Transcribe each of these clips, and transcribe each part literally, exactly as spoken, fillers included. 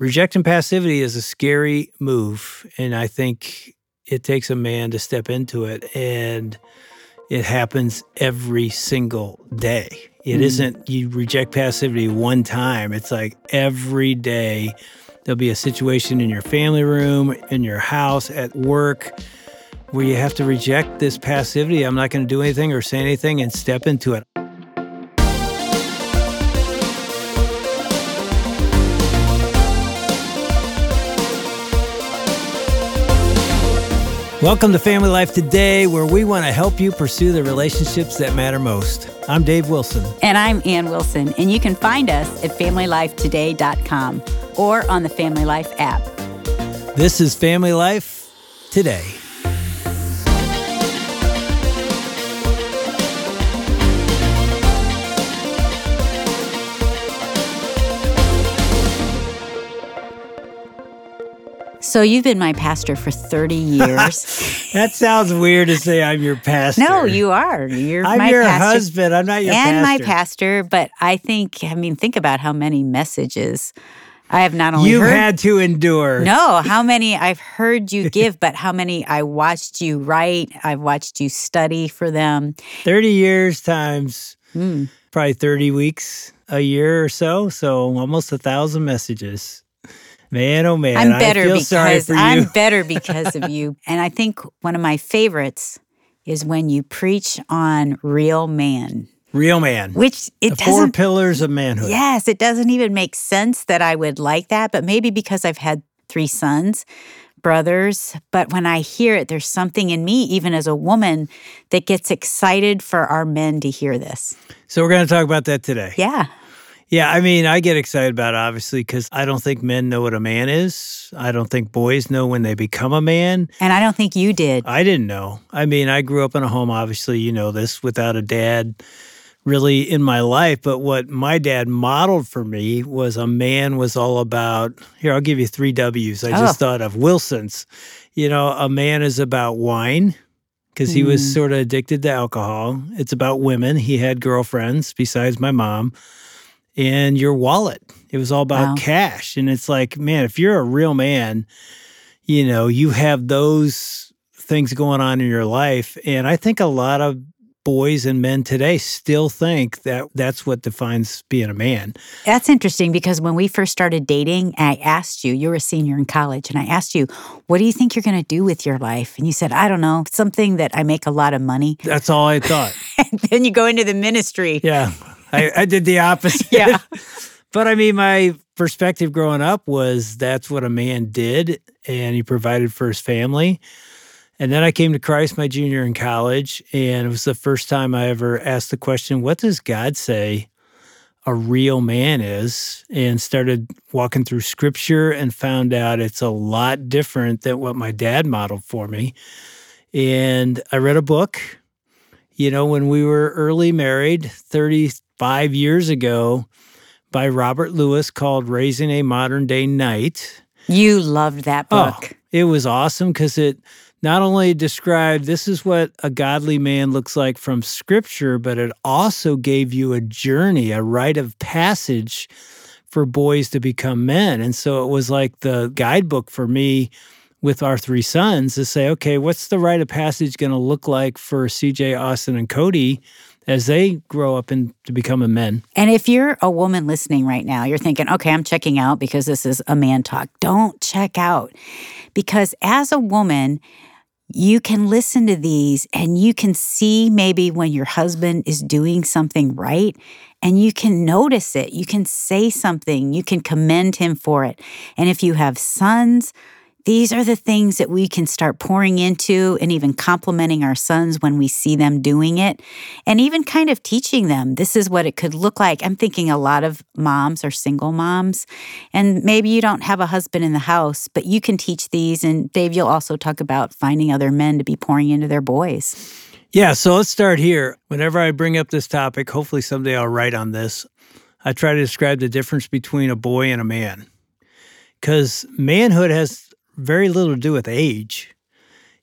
Rejecting passivity is a scary move, and I think it takes a man to step into it, and it happens every single day. It mm. isn't you reject passivity one time. It's like every day there'll be a situation in your family room, in your house, at work, where you have to reject this passivity. I'm not going to do anything or say anything and step into it. Welcome to Family Life Today, where we want to help you pursue the relationships that matter most. I'm Dave Wilson. And I'm Ann Wilson. And you can find us at family life today dot com or on the Family Life app. This is Family Life Today. So you've been my pastor for thirty years. That sounds weird to say I'm your pastor. No, you are. You're I'm my your pastor. husband. I'm not your and pastor. And my pastor, but I think, I mean, think about how many messages I have not only You've heard. You've had to endure. No, how many I've heard you give, but how many I watched you write. I've watched you study for them. thirty years times mm. probably thirty weeks a year or so. So almost a thousand messages. Man, oh man, I'm better I feel because sorry for you. I'm better because of you. And I think one of my favorites is when you preach on real man. Real man. Which it the doesn't. Four pillars of manhood. Yes, it doesn't even make sense that I would like that, but maybe because I've had three sons, brothers. But when I hear it, there's something in me, even as a woman, that gets excited for our men to hear this. So we're going to talk about that today. Yeah. Yeah, I mean, I get excited about it, obviously, because I don't think men know what a man is. I don't think boys know when they become a man. And I don't think you did. I didn't know. I mean, I grew up in a home, obviously, you know this, without a dad really in my life. But what my dad modeled for me was a man was all about, here, I'll give you three W's. I just oh. thought of Wilson's. You know, a man is about wine, because he mm. was sort of addicted to alcohol. It's about women. He had girlfriends besides my mom. And your wallet. It was all about wow. cash. And it's like, man, if you're a real man, you know, you have those things going on in your life. And I think a lot of boys and men today still think that that's what defines being a man. That's interesting because when we first started dating, I asked you, you were a senior in college, and I asked you, what do you think you're going to do with your life? And you said, I don't know, something that I make a lot of money. That's all I thought. And then you go into the ministry. Yeah. I, I did the opposite. Yeah. But I mean, my perspective growing up was that's what a man did, and he provided for his family. And then I came to Christ my junior year in college, and it was the first time I ever asked the question, what does God say a real man is? And started walking through Scripture and found out it's a lot different than what my dad modeled for me. And I read a book, you know, when we were early married, thirty-five years ago, by Robert Lewis, called Raising a Modern Day Knight. You loved that book. Oh, it was awesome because it not only described this is what a godly man looks like from Scripture, but it also gave you a journey, a rite of passage for boys to become men. And so it was like the guidebook for me with our three sons to say, okay, what's the rite of passage going to look like for C J, Austin, and Cody as they grow up and to become a men? And if you're a woman listening right now, you're thinking, okay, I'm checking out because this is a man talk. Don't check out. Because as a woman, you can listen to these and you can see maybe when your husband is doing something right, and you can notice it. You can say something. You can commend him for it. And if you have sons, these are the things that we can start pouring into and even complimenting our sons when we see them doing it, and even kind of teaching them this is what it could look like. I'm thinking a lot of moms are single moms, and maybe you don't have a husband in the house, but you can teach these. And Dave, you'll also talk about finding other men to be pouring into their boys. Yeah, so let's start here. Whenever I bring up this topic, hopefully someday I'll write on this, I try to describe the difference between a boy and a man. Because manhood has very little to do with age.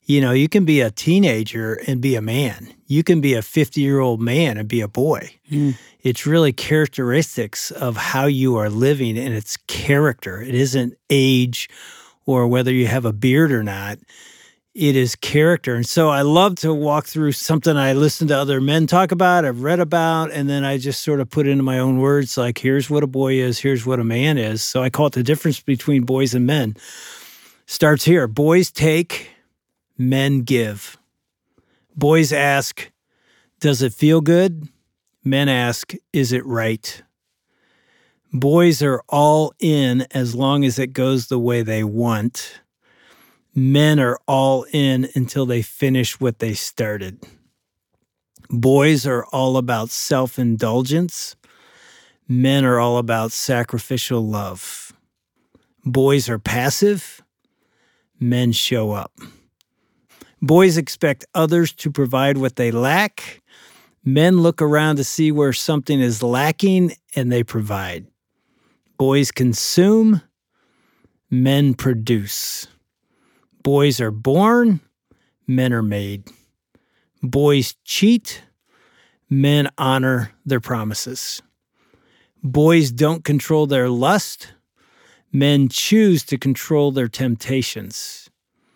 You know, you can be a teenager and be a man. You can be a fifty-year-old man and be a boy. Mm. It's really characteristics of how you are living, and it's character. It isn't age or whether you have a beard or not. It is character. And so I love to walk through something I listen to other men talk about, I've read about, and then I just sort of put into my own words, like, here's what a boy is, here's what a man is. So I call it the difference between boys and men. Starts here. Boys take, men give. Boys ask, does it feel good? Men ask, is it right? Boys are all in as long as it goes the way they want. Men are all in until they finish what they started. Boys are all about self-indulgence. Men are all about sacrificial love. Boys are passive. Men show up. Boys expect others to provide what they lack. Men look around to see where something is lacking, and they provide. Boys consume. Men produce. Boys are born, men are made. Boys cheat, men honor their promises. Boys don't control their lust, men choose to control their temptations.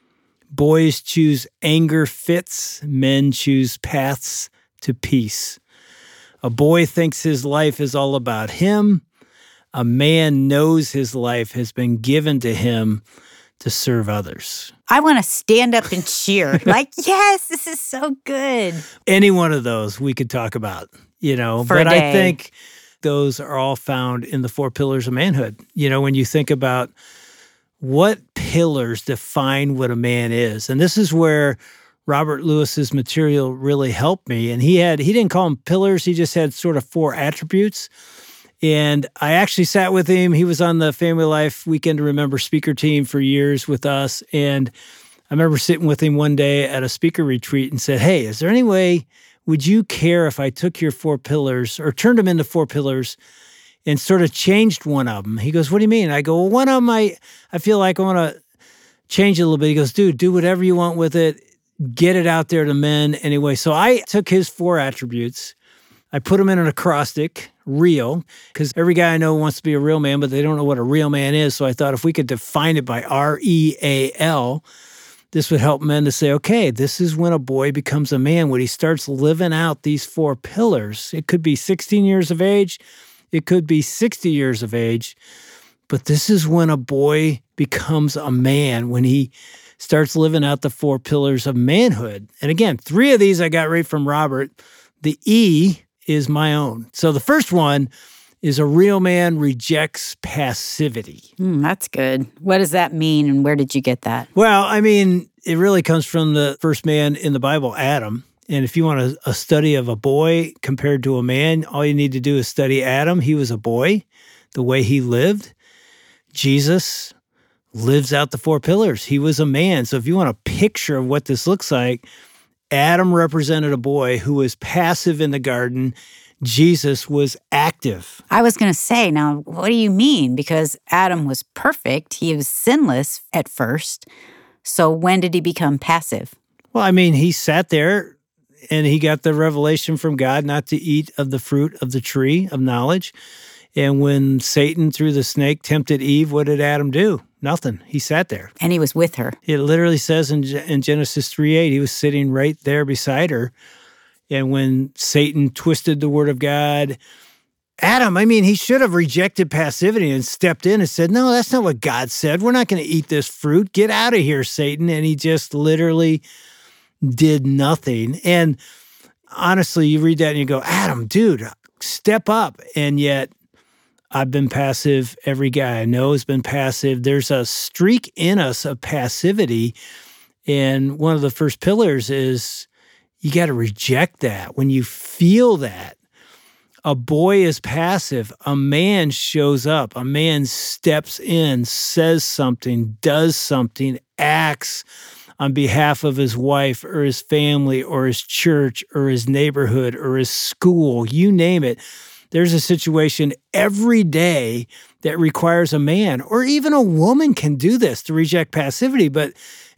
Boys choose anger fits, men choose paths to peace. A boy thinks his life is all about him. A man knows his life has been given to him to serve others. I want to stand up and cheer. Like, yes, this is so good. Any one of those we could talk about, you know. For but a day. I think those are all found in the four pillars of manhood. You know, when you think about what pillars define what a man is. And this is where Robert Lewis's material really helped me. And he had, he didn't call them pillars. He just had sort of four attributes. And I actually sat with him. He was on the Family Life Weekend to Remember speaker team for years with us. And I remember sitting with him one day at a speaker retreat and said, hey, is there any way, would you care if I took your four pillars or turned them into four pillars and sort of changed one of them? He goes, what do you mean? I go, well, one of them, I, I feel like I want to change it a little bit. He goes, dude, do whatever you want with it. Get it out there to men anyway. So I took his four attributes. I put them in an acrostic, real, because every guy I know wants to be a real man, but they don't know what a real man is. So I thought if we could define it by R E A L, this would help men to say, okay, this is when a boy becomes a man, when he starts living out these four pillars. It could be sixteen years of age. It could be sixty years of age. But this is when a boy becomes a man, when he starts living out the four pillars of manhood. And again, three of these I got right from Robert. The E is my own. So the first one is a real man rejects passivity. Mm, that's good. What does that mean, and where did you get that? Well, I mean, it really comes from the first man in the Bible, Adam. And if you want a, a study of a boy compared to a man, all you need to do is study Adam. He was a boy, the way he lived. Jesus lives out the four pillars. He was a man. So if you want a picture of what this looks like, Adam represented a boy who was passive in the garden. Jesus was active. I was going to say, now, what do you mean? Because Adam was perfect. He was sinless at first. So when did he become passive? Well, I mean, he sat there and he got the revelation from God not to eat of the fruit of the tree of knowledge. And when Satan, through the snake, tempted Eve, what did Adam do? Nothing. He sat there. And he was with her. It literally says in, in Genesis three eight, he was sitting right there beside her. And when Satan twisted the word of God, Adam, I mean, he should have rejected passivity and stepped in and said, no, that's not what God said. We're not going to eat this fruit. Get out of here, Satan. And he just literally did nothing. And honestly, you read that and you go, Adam, dude, step up. And yet, I've been passive. Every guy I know has been passive. There's a streak in us of passivity. And one of the first pillars is you got to reject that. When you feel that, a boy is passive. A man shows up. A man steps in, says something, does something, acts on behalf of his wife or his family or his church or his neighborhood or his school, you name it. There's a situation every day that requires a man or even a woman can do this to reject passivity. But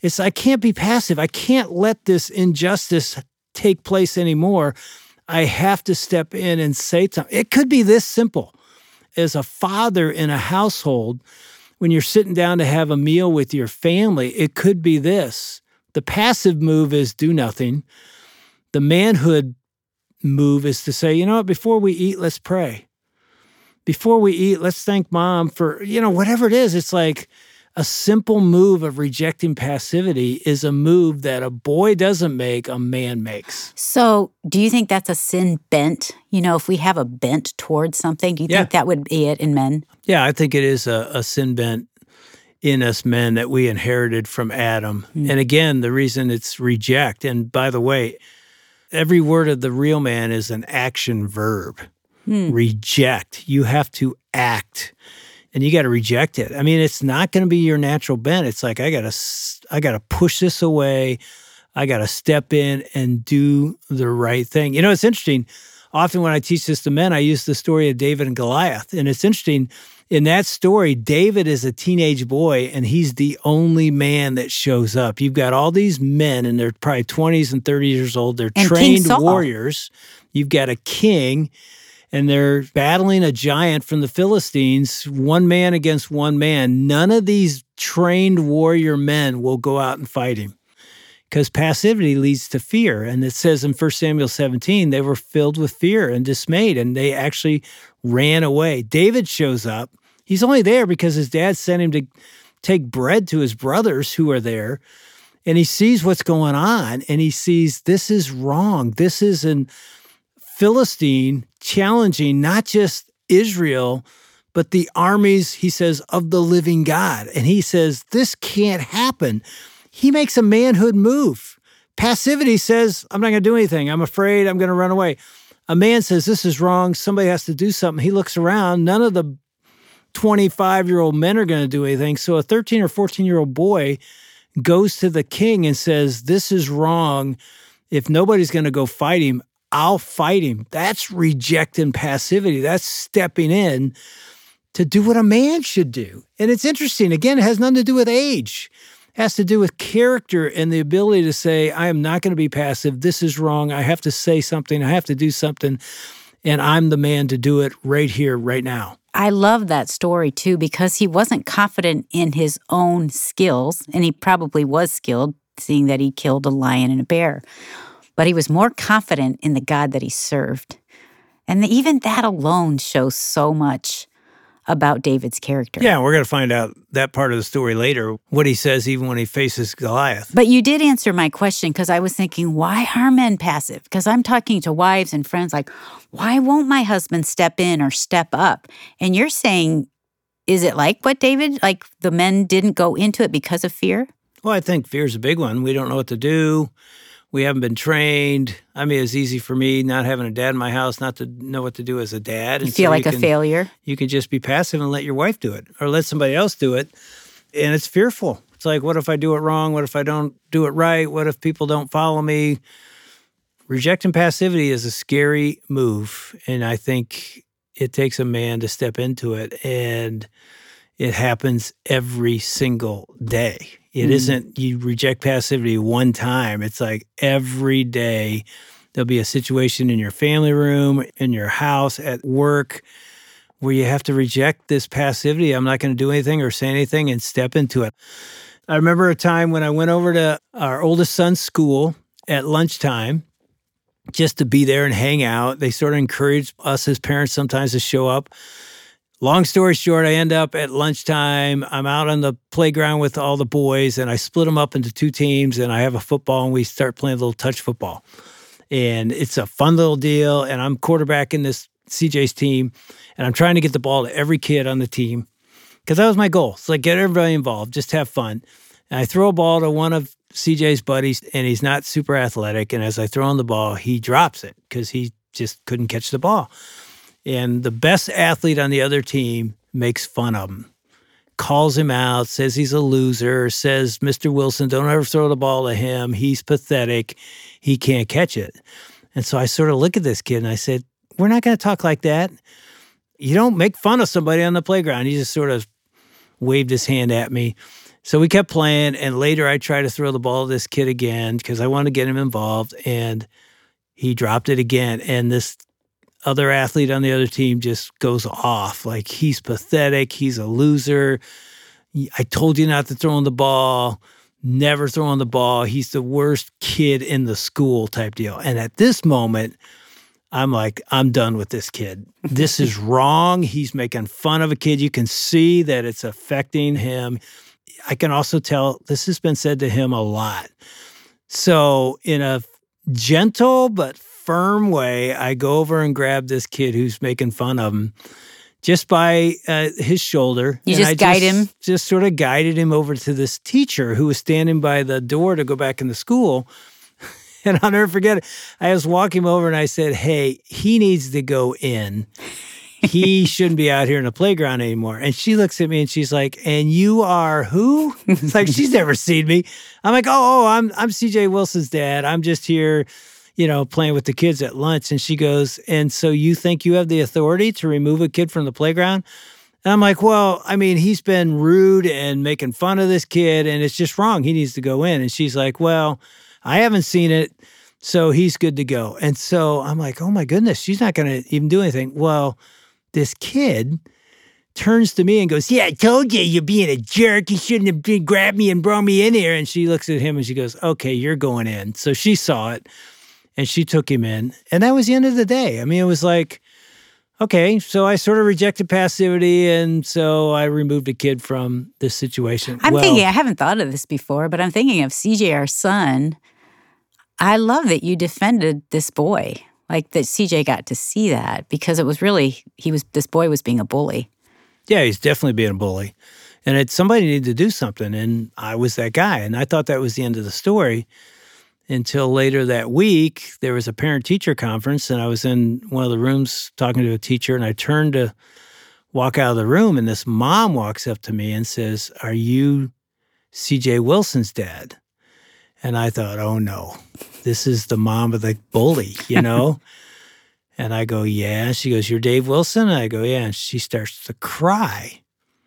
It's, I can't be passive. I can't let this injustice take place anymore. I have to step in and say something. It could be this simple. As a father in a household, when you're sitting down to have a meal with your family, it could be this. The passive move is do nothing. The manhood move is to say, you know what, before we eat, let's pray. Before we eat, let's thank mom for, you know, whatever it is. It's like a simple move of rejecting passivity is a move that a boy doesn't make, a man makes. So do you think that's a sin bent? You know, if we have a bent towards something, do you yeah. think that would be it in men? Yeah, I think it is a, a sin bent in us men that we inherited from Adam. Mm. And again, the reason it's reject, and by the way, every word of the real man is an action verb. Hmm. Reject. You have to act, and you got to reject it. I mean, it's not going to be your natural bent. It's like I got to, I got to push this away. I got to step in and do the right thing. You know, it's interesting. Often when I teach this to men, I use the story of David and Goliath, and it's interesting. In that story, David is a teenage boy, and he's the only man that shows up. You've got all these men, and they're probably twenties and thirties years old. They're and trained warriors. You've got a king, and they're battling a giant from the Philistines, one man against one man. None of these trained warrior men will go out and fight him because passivity leads to fear. And it says in First Samuel seventeen, they were filled with fear and dismayed, and they actually ran away. David shows up. He's only there because his dad sent him to take bread to his brothers who are there, and he sees what's going on, and he sees this is wrong. This is an Philistine challenging not just Israel, but the armies, he says, of the living God. And he says, this can't happen. He makes a manhood move. Passivity says, I'm not going to do anything. I'm afraid. I'm going to run away. A man says, this is wrong. Somebody has to do something. He looks around. None of the twenty-five-year-old men are going to do anything. So a thirteen or fourteen-year-old boy goes to the king and says, this is wrong. If nobody's going to go fight him, I'll fight him. That's rejecting passivity. That's stepping in to do what a man should do. And it's interesting. Again, it has nothing to do with age. It has to do with character and the ability to say, I am not going to be passive. This is wrong. I have to say something. I have to do something. And I'm the man to do it right here, right now. I love that story, too, because he wasn't confident in his own skills, and he probably was skilled, seeing that he killed a lion and a bear. But he was more confident in the God that he served. And even that alone shows so much about David's character. Yeah, we're going to find out that part of the story later, what he says even when he faces Goliath. But you did answer my question, because I was thinking, why are men passive? Because I'm talking to wives and friends like, why won't my husband step in or step up? And you're saying, is it like what David, like the men didn't go into it because of fear? Well, I think fear is a big one. We don't know what to do. We haven't been trained. I mean, it's easy for me not having a dad in my house, not to know what to do as a dad. You and feel so like you a can, failure? You can just be passive and let your wife do it or let somebody else do it. And it's fearful. It's like, what if I do it wrong? What if I don't do it right? What if people don't follow me? Rejecting passivity is a scary move. And I think it takes a man to step into it. And it happens every single day. It mm. isn't you reject passivity one time. It's like every day there'll be a situation in your family room, in your house, at work, where you have to reject this passivity. I'm not going to do anything or say anything and step into it. I remember a time when I went over to our oldest son's school at lunchtime just to be there and hang out. They sort of encouraged us as parents sometimes to show up. Long story short, I end up at lunchtime. I'm out on the playground with all the boys, and I split them up into two teams, and I have a football, and we start playing a little touch football. And it's a fun little deal, and I'm quarterbacking this C J's team, and I'm trying to get the ball to every kid on the team because that was my goal. It's like get everybody involved, just have fun. And I throw a ball to one of C J's buddies, and he's not super athletic, and as I throw him the ball, he drops it because he just couldn't catch the ball. And the best athlete on the other team makes fun of him, calls him out, says he's a loser, says, Mister Wilson, don't ever throw the ball to him. He's pathetic. He can't catch it. And so I sort of look at this kid and I said, we're not going to talk like that. You don't make fun of somebody on the playground. He just sort of waved his hand at me. So we kept playing, and later I tried to throw the ball to this kid again because I wanted to get him involved, and he dropped it again. And this other athlete on the other team just goes off. Like, he's pathetic. He's a loser. I told you not to throw him the ball. Never throwing the ball. He's the worst kid in the school type deal. And at this moment, I'm like, I'm done with this kid. This is wrong. He's making fun of a kid. You can see that it's affecting him. I can also tell this has been said to him a lot. So in a gentle but firm way, I go over and grab this kid who's making fun of him just by uh, his shoulder. You and just I guide just, him? Just sort of guided him over to this teacher who was standing by the door to go back in the school. And I'll never forget it. I was walking over and I said, hey, he needs to go in. He shouldn't be out here in the playground anymore. And she looks at me and she's like, and you are who? It's like she's never seen me. I'm like, oh, oh, I'm I'm C J Wilson's dad. I'm just here, you know, playing with the kids at lunch. And she goes, and so you think you have the authority to remove a kid from the playground? And I'm like, well, I mean, he's been rude and making fun of this kid, and it's just wrong. He needs to go in. And she's like, well, I haven't seen it, so he's good to go. And so I'm like, oh my goodness, she's not going to even do anything. Well, this kid turns to me and goes, yeah, I told you you're being a jerk. You shouldn't have been, grabbed me and brought me in here. And she looks at him and she goes, okay, you're going in. So she saw it and she took him in. And that was the end of the day. I mean, it was like, okay, so I sort of rejected passivity, and so I removed a kid from this situation. I'm well, thinking, I haven't thought of this before, but I'm thinking of C J, our son. I love that you defended this boy, like that C J got to see that, because it was really, he was, this boy was being a bully. Yeah, he's definitely being a bully. And it, somebody needed to do something, and I was that guy. And I thought that was the end of the story until later that week, there was a parent-teacher conference, and I was in one of the rooms talking to a teacher, and I turned to walk out of the room, and this mom walks up to me and says, are you C J Wilson's dad? And I thought, oh, no, this is the mom of the bully, you know? And I go, yeah. She goes, you're Dave Wilson? And I go, yeah. And she starts to cry.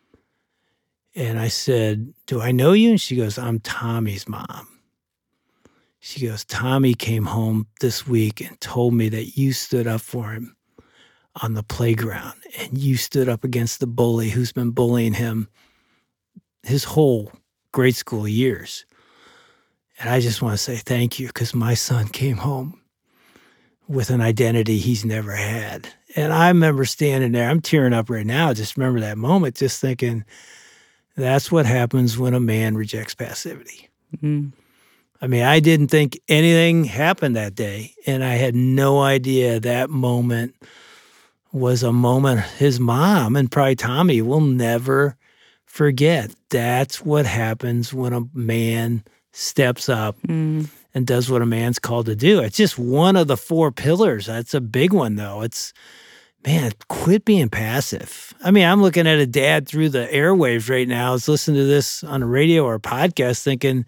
And I said, do I know you? And she goes, I'm Tommy's mom. She goes, Tommy came home this week and told me that you stood up for him on the playground, and you stood up against the bully who's been bullying him his whole grade school years. And I just want to say thank you, because my son came home with an identity he's never had. And I remember standing there, I'm tearing up right now, just remember that moment, just thinking, that's what happens when a man rejects passivity. Mm-hmm. I mean, I didn't think anything happened that day, and I had no idea that moment was a moment his mom and probably Tommy will never forget. That's what happens when a man steps up mm. and does what a man's called to do. It's just one of the four pillars. That's a big one, though. It's, man, quit being passive. I mean, I'm looking at a dad through the airwaves right now. I was listening to this on a radio or a podcast thinking,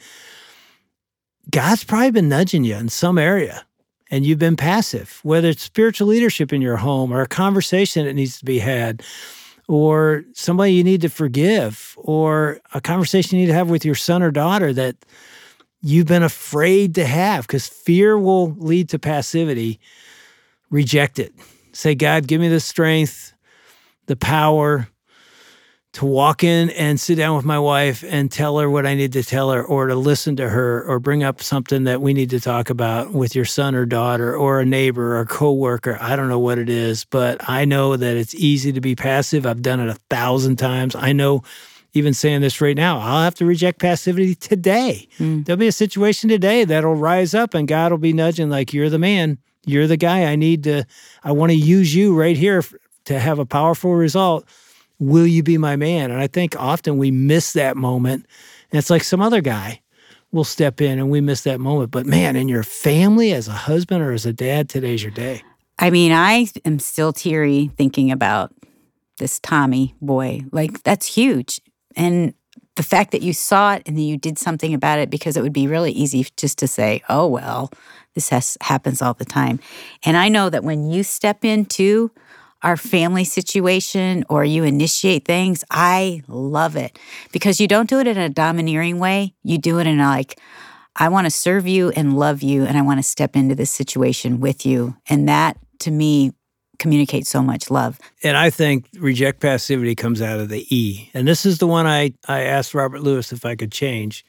God's probably been nudging you in some area, and you've been passive, whether it's spiritual leadership in your home or a conversation that needs to be had, or somebody you need to forgive, or a conversation you need to have with your son or daughter that you've been afraid to have, because fear will lead to passivity. Reject it. Say, God, give me the strength, the power to walk in and sit down with my wife and tell her what I need to tell her, or to listen to her, or bring up something that we need to talk about with your son or daughter or a neighbor or a coworker. I don't know what it is, but I know that it's easy to be passive. I've done it a thousand times. I know, even saying this right now, I'll have to reject passivity today. Mm. There'll be a situation today that'll rise up, and God will be nudging like, you're the man. You're the guy I need to, I want to use you right here to have a powerful result. Will you be my man? And I think often we miss that moment. And it's like some other guy will step in and we miss that moment. But man, in your family, as a husband or as a dad, today's your day. I mean, I am still teary thinking about this Tommy boy. Like, that's huge. And the fact that you saw it and then you did something about it, because it would be really easy just to say, oh, well, this has, happens all the time. And I know that when you step in too, our family situation or you initiate things, I love it because you don't do it in a domineering way. You do it in a like, I want to serve you and love you, and I want to step into this situation with you. And that, to me, communicates so much love. And I think reject passivity comes out of the E. And this is the one I, I asked Robert Lewis if I could change.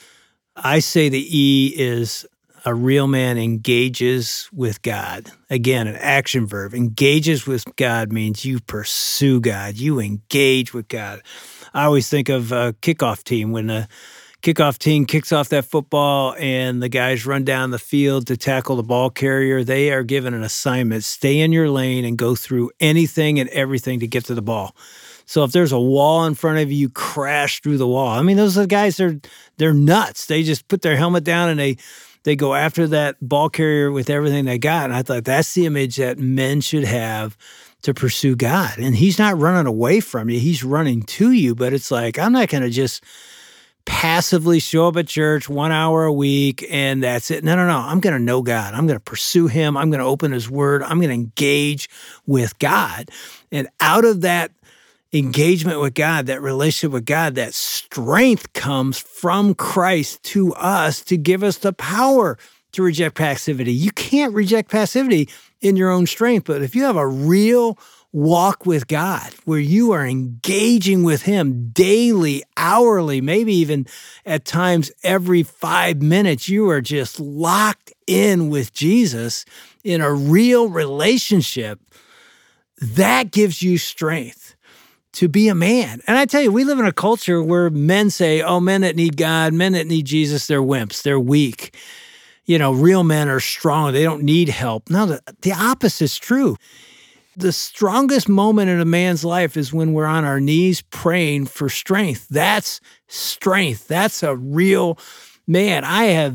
I say the E is a real man engages with God. Again, an action verb. Engages with God means you pursue God. You engage with God. I always think of a kickoff team when the kickoff team kicks off that football and the guys run down the field to tackle the ball carrier. They are given an assignment. Stay in your lane and go through anything and everything to get to the ball. So if there's a wall in front of you, you crash through the wall. I mean, those are the guys, they're, they're nuts. They just put their helmet down and they they go after that ball carrier with everything they got. And I thought that's the image that men should have to pursue God. And he's not running away from you. He's running to you. But it's like, I'm not going to just passively show up at church one hour a week and that's it. No, no, no. I'm going to know God. I'm going to pursue him. I'm going to open his word. I'm going to engage with God. And out of that engagement with God, that relationship with God, that strength comes from Christ to us to give us the power to reject passivity. You can't reject passivity in your own strength, but if you have a real walk with God where you are engaging with him daily, hourly, maybe even at times every five minutes, you are just locked in with Jesus in a real relationship, that gives you strength to be a man. And I tell you, we live in a culture where men say, oh, men that need God, men that need Jesus, they're wimps, they're weak. You know, real men are strong, they don't need help. No, the, the opposite is true. The strongest moment in a man's life is when we're on our knees praying for strength. That's strength. That's a real man. I have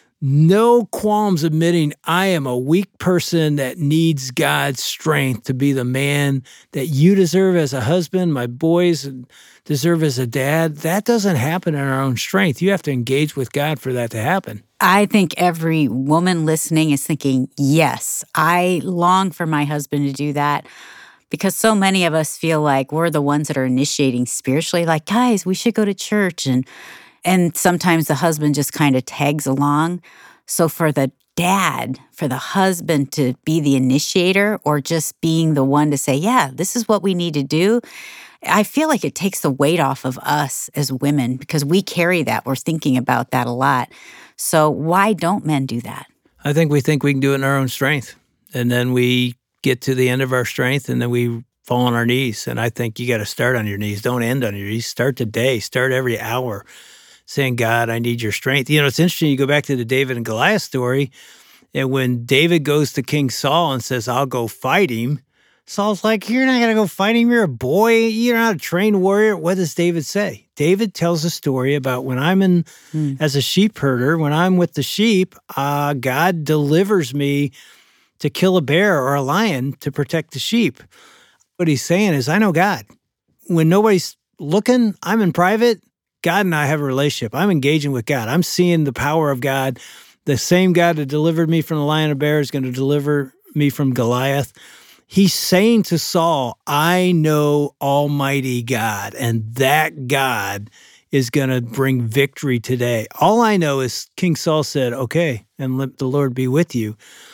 no qualms admitting I am a weak person that needs God's strength to be the man that you deserve as a husband, my boys deserve as a dad. That doesn't happen in our own strength. You have to engage with God for that to happen. I think every woman listening is thinking, yes, I long for my husband to do that, because so many of us feel like we're the ones that are initiating spiritually, like, guys, we should go to church. And And sometimes the husband just kind of tags along. So for the dad, for the husband to be the initiator or just being the one to say, yeah, this is what we need to do, I feel like it takes the weight off of us as women because we carry that. We're thinking about that a lot. So why don't men do that? I think we think we can do it in our own strength. And then we get to the end of our strength and then we fall on our knees. And I think you got to start on your knees. Don't end on your knees. Start today. Start every hour. Saying, God, I need your strength. You know, it's interesting. You go back to the David and Goliath story, and when David goes to King Saul and says, I'll go fight him, Saul's like, you're not going to go fight him. You're a boy. You're not a trained warrior. What does David say? David tells a story about when I'm in, hmm. as a sheep herder, when I'm with the sheep, uh, God delivers me to kill a bear or a lion to protect the sheep. What he's saying is, I know God. When nobody's looking, I'm in private. God and I have a relationship. I'm engaging with God. I'm seeing the power of God. The same God that delivered me from the lion and bear is going to deliver me from Goliath. He's saying to Saul, I know Almighty God, and that God is going to bring victory today. All I know is King Saul said, okay, and let the Lord be with you.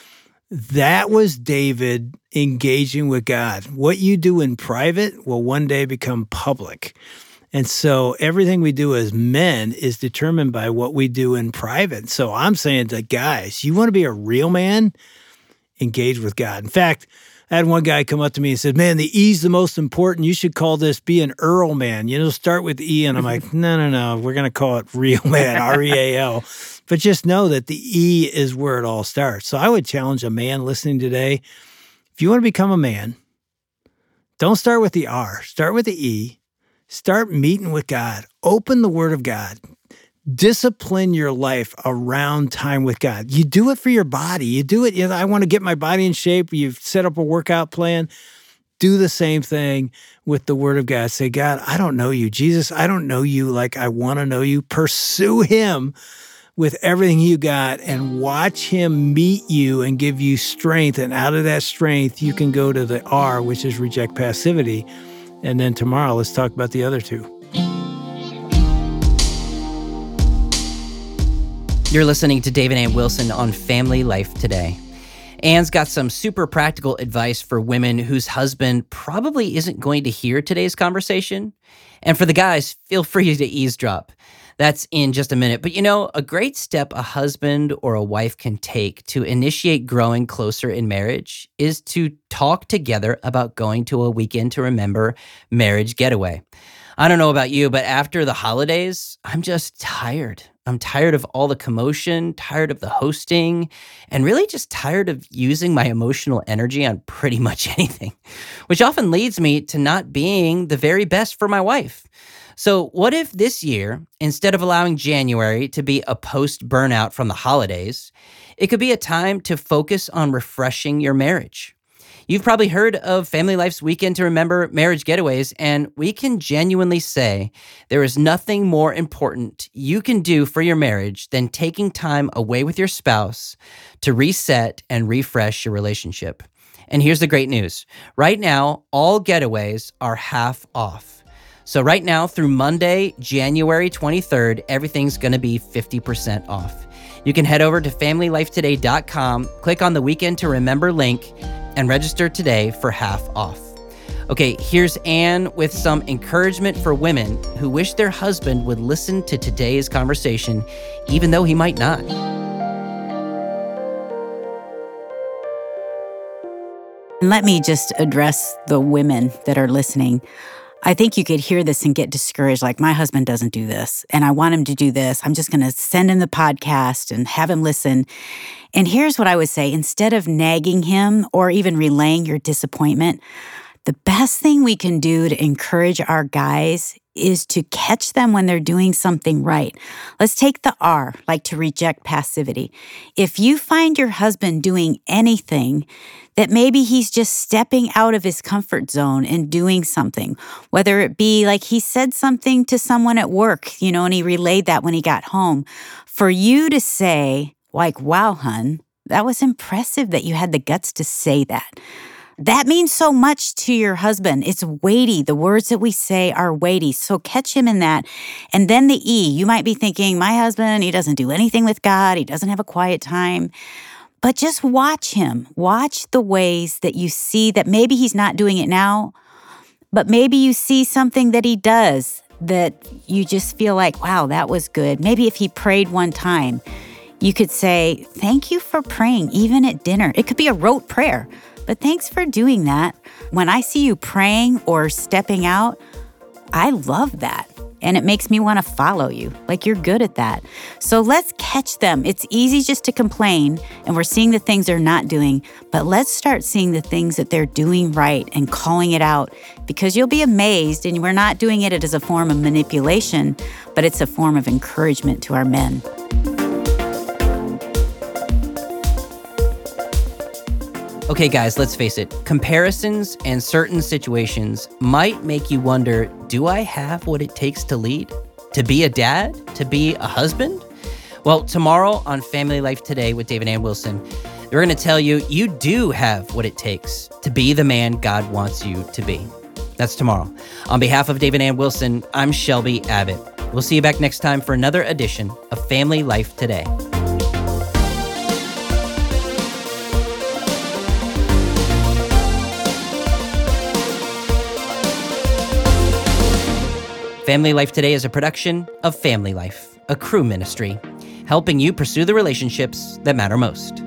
That was David engaging with God. What you do in private will one day become public. And so everything we do as men is determined by what we do in private. So I'm saying to guys, you want to be a real man? Engage with God. In fact, I had one guy come up to me and said, man, the E's the most important. You should call this be an Earl man. You know, start with E. And I'm like, no, no, no. We're going to call it real man, R E A L. But just know that the E is where it all starts. So I would challenge a man listening today, if you want to become a man, don't start with the R. Start with the E. Start meeting with God. Open the Word of God. Discipline your life around time with God. You do it for your body. You do it, you know, I want to get my body in shape. You've set up a workout plan. Do the same thing with the Word of God. Say, God, I don't know you. Jesus, I don't know you like I want to know you. Pursue him with everything you got and watch him meet you and give you strength. And out of that strength, you can go to the R, which is reject passivity. And then tomorrow, let's talk about the other two. You're listening to Dave and Ann Wilson on Family Life Today. Ann's got some super practical advice for women whose husband probably isn't going to hear today's conversation. And for the guys, feel free to eavesdrop. That's in just a minute. But you know, a great step a husband or a wife can take to initiate growing closer in marriage is to talk together about going to a weekend to remember marriage getaway. I don't know about you, but after the holidays, I'm just tired. I'm tired of all the commotion, tired of the hosting, and really just tired of using my emotional energy on pretty much anything, which often leads me to not being the very best for my wife. So what if this year, instead of allowing January to be a post-burnout from the holidays, it could be a time to focus on refreshing your marriage? You've probably heard of Family Life's Weekend to Remember Marriage Getaways, and we can genuinely say there is nothing more important you can do for your marriage than taking time away with your spouse to reset and refresh your relationship. And here's the great news. Right now, all getaways are half off. So right now through Monday, January twenty-third, everything's going to be fifty percent off. You can head over to family life today dot com, click on the Weekend to Remember link, and register today for half off. Okay, here's Ann with some encouragement for women who wish their husband would listen to today's conversation, even though he might not. Let me just address the women that are listening. I think you could hear this and get discouraged, like, my husband doesn't do this, and I want him to do this. I'm just going to send him the podcast and have him listen. And here's what I would say. Instead of nagging him or even relaying your disappointment, the best thing we can do to encourage our guys is to catch them when they're doing something right. Let's take the R, like to reject passivity. If you find your husband doing anything that maybe he's just stepping out of his comfort zone and doing something, whether it be like he said something to someone at work, you know, and he relayed that when he got home, for you to say, like, wow, hun, that was impressive that you had the guts to say that. That means so much to your husband. It's weighty. The words that we say are weighty. So catch him in that. And then the E, you might be thinking, my husband, he doesn't do anything with God. He doesn't have a quiet time. But just watch him. Watch the ways that you see that maybe he's not doing it now, but maybe you see something that he does that you just feel like, wow, that was good. Maybe if he prayed one time, you could say, thank you for praying, even at dinner. It could be a rote prayer. But thanks for doing that. When I see you praying or stepping out, I love that. And it makes me want to follow you. Like, you're good at that. So let's catch them. It's easy just to complain, and we're seeing the things they're not doing. But let's start seeing the things that they're doing right and calling it out, because you'll be amazed, and we're not doing it as a form of manipulation, but it's a form of encouragement to our men. Okay, guys, let's face it. Comparisons and certain situations might make you wonder, do I have what it takes to lead? To be a dad? To be a husband? Well, tomorrow on Family Life Today with Dave and Ann Wilson, we're going to tell you you do have what it takes to be the man God wants you to be. That's tomorrow. On behalf of Dave and Ann Wilson, I'm Shelby Abbott. We'll see you back next time for another edition of Family Life Today. Family Life Today is a production of Family Life, a Cru ministry, helping you pursue the relationships that matter most.